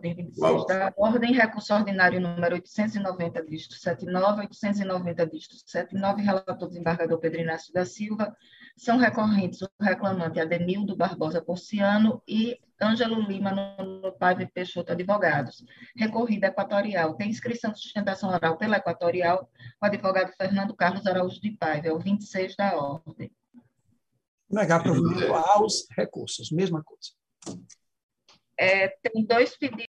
ordem 26 da ordem, recurso ordinário número 890, dígito 79, 890, dígito 79, relator desembargador Pedro Inácio da Silva, são recorrentes o reclamante Ademildo Barbosa Porciano e Ângelo Lima no Paiva Peixoto Advogados. Recorrida equatorial. Tem inscrição de sustentação oral pela equatorial, o advogado Fernando Carlos Araújo de Paiva, é o 26 da ordem. Negar provimento aos recursos, mesma coisa. Tem dois pedidos